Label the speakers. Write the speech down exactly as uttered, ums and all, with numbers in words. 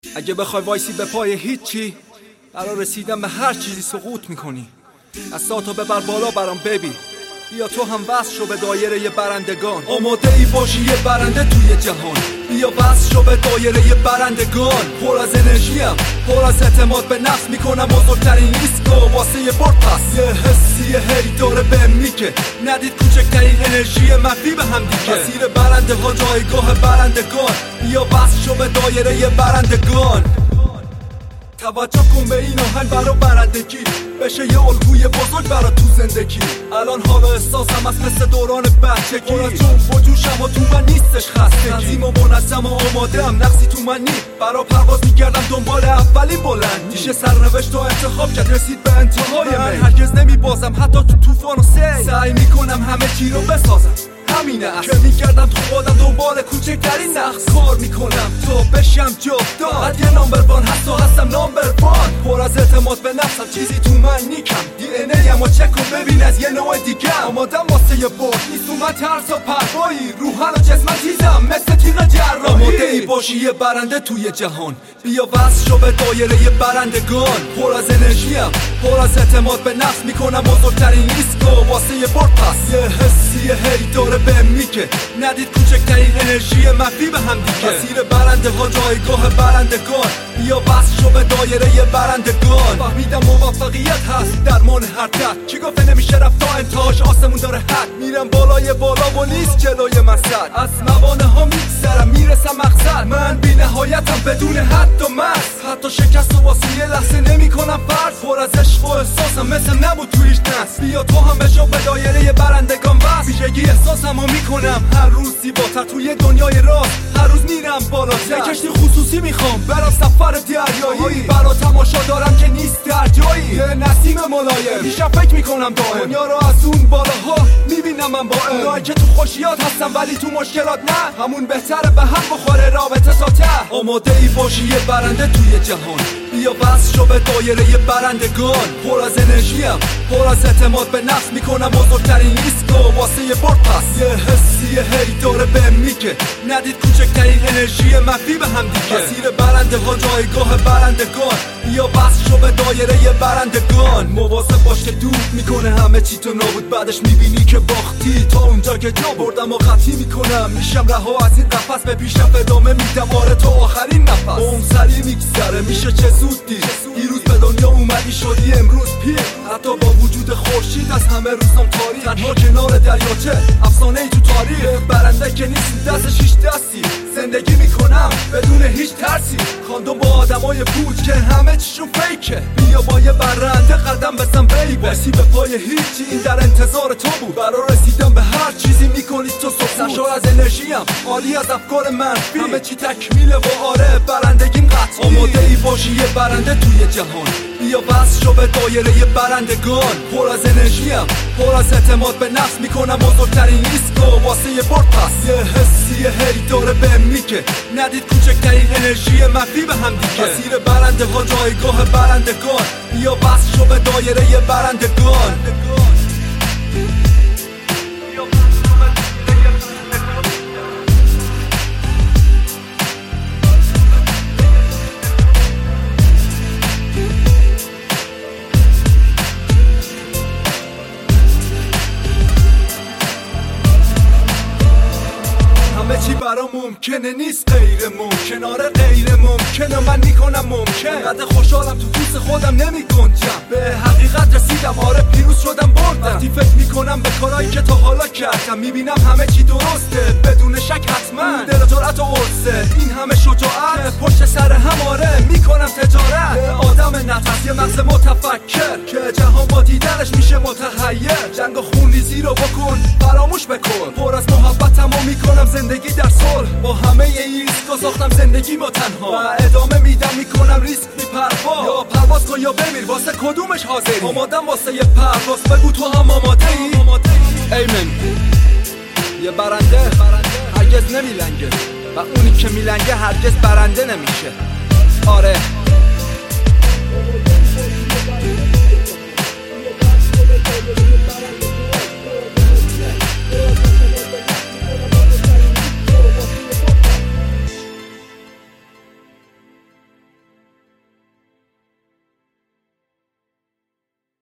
Speaker 1: اگه بخوای وایسی به پای هیچی، برای رسیدن به هر چیزی سقوط میکنی. از ساتو ببر بالا برام ببین، بیا تو هم وصل شو به دایره ی برندگان. آماده ای باشی یه برنده توی جهان، بیا وصل شو به دایره ی برندگان. پر از انرژیم، پر از اعتماد به نفس، میکنم بزرگترین ایستگاه واسه یه برد پس. یه حسی هی داره بهم میگه ندید کوچکترین انرژی منفی به هم دیگه. مسیر برنده ها جایگاه برندگان، بیا وصل شو به دایره ی برندگان. توجه کن به این آهنگ برا برندگی، بشه یه الگوی بزرگ برا تو زندگی. الان حالا احساسم از مثل دوران بچگی، پر از جنب و جوشم و تو من نیستش خستگی. تنظیم و منظم و آماده ام، نقصی تو من نی، برا پرواز میگردم دنبال اولین بلند. میشه سرنوشت و انتخاب کرد رسید به انتهای من. هرگز نمیبازم حتی تو طوفان و سیل، سعی میکنم همه چی رو بسازم. همینه است که میگردم تو خودم دنبال کوچکترین نقص. کار میکنم تا بشم جاودان، بعد یه نامبر وان حتی هستم نامبر وان. پر از اعتماد به نفسم، چیزی تو من نیکم. دی ان ای امو چک کن ببین از یه نوع دیگه. آمادم واسه یه برد، نیست تو من ترس و پروایی. روحن و جسمم تیزم مثل تیغ جراحی. آماده ای باشی یه برنده توی جهان، بیا وصل شو به دایره ی برندگان. پر از انرژیم، پر از اعتماد به نفس، میکنم بزرگترین ایستگاه واسه یه برد پس. یه حسی هی داره بهم میگه ندید کوچکترین انرژی منفی به هم دیگه. مسیر برنده ها جایگاه برندگان، بیا وصل شو به دایره ی برندگان. فهمیدم موفقیت هست درمان هر درد، کی گفته نمیشه رفت تا انتهاش آسمون داره حد. میرم بالای بالا و نیست جلوی من سد، از موانع ها میگذرم میرسم مقصد. من بی نهایتم بدون حد و مرز، حتی شکست و واسه یه لحظه نمی کنم فرض. پر از عشق و احساسم مثل نبود تو هیچ نسل، بیا تو هم بشو به دایره ی برندگان وصل. ویژگی احساسمو میکنم هر روز زیباتر توی دنیای راست، هر روز میرم بالاتر. یه کشتی خصوصی میخوام برام سفر دریایی، برا تماشا دارم که نیست در جایی. یه نسیم ملایم میشم فکر میکنم دائم، دنیا رو از اون بالاها میبینم من با اونایی که تو خوشیات هستم ولی تو مشکلات نه. همون بهتره به هم بخوره رابطه تا ته. آماده ای باشی یه برنده توی جهان، بیا وصل شو به دایره ی برندگان. پر از انرژیم، پر از اعتماد به نفس، میکنم بزرگترین ایستگاه واسه یه برد پس. یه حسی هی داره بهم میگه ندید کوچکترین انرژی منفی به هم دیگه. مسیر برنده ها جایگاه برندگان، بیا وصل شو به دایره ی برندگان. مواظب باش که دود میکنه همه چی تو نابود، بعدش میبینی که باختی. تا اونجا که جا بردم و قطعی میکنم، میشم رها از این قفس، به پیشم ادامه میدم آره تا آخرین نفس. اون سری میگذره میشه چه زود دیر، دیروز به دنیا اومدی شدی امروز پیر. حتی با وجود خورشید از همه روزام تاریک، تنها کنار دریاچه افسانه ای تو تاریخ. برنده که نیستی دست شیش دستی، زندگی میکنم بدون هیچ ترسی. خواندم با آدمای پوچ که همه چیشون فیکه، بیا با یه برنده قدم بزن بیبی. واسه به پای هیچی این در انتظار تو بود، برای رسیدن به هر چیزی میکنی تو سکوت. سرشار از انرژیم، عالی از افکار منفی، همه چی تکمیله و آره برندگیم قطعی. آماده ای باشی یه برنده توی جهان، بیا وصل شو به دایره ی برندگان. پر از انرژیم، پر از اعتماد به نفس، میکنم بزرگترین ایستگاه واسه یه برد پس. یه حسی هی داره بهم میگه ندید کوچکترین انرژی منفی به هم دیگه. مسیر برنده ها جایگاه برندگان، بیا وصل شو به دایره ی برندگان. چی برا ممکنه نیست غیر ممکن، آره غیر ممکنه من میکنم ممکن. قد خوشحالم تو دوست خودم نمی گنجم، به حقیقت رسیدم آره پیروز شدم بردم. وقتی فکر میکنم به کارهایی که تا حالا کردم، میبینم همه چی درسته بدون شک حتما. دل و جرأت و عرضه این همه شجاعت، پشت سر هم آره میکنم تجارت. به آدم نفس یه مغز متفکر که جهان با دیدنش میشه متحیر. جنگ و خونریزی رو بکن فراموش بکن، پر از محبتمو میکنم زندگی در صلح. با همه این ریسکا ساختم زندگی ما تنها، و ادامه میدم میکنم ریسک بی پروا. یا پرواز کن یا بمیر، واسه کدومش حاضری؟ آمادم واسه یه پرواز، بگو تو هم آماده ای؟ ایمن. یه برنده هرگز نمیلنگه، و اونی که میلنگه هرگز برنده نمیشه. آره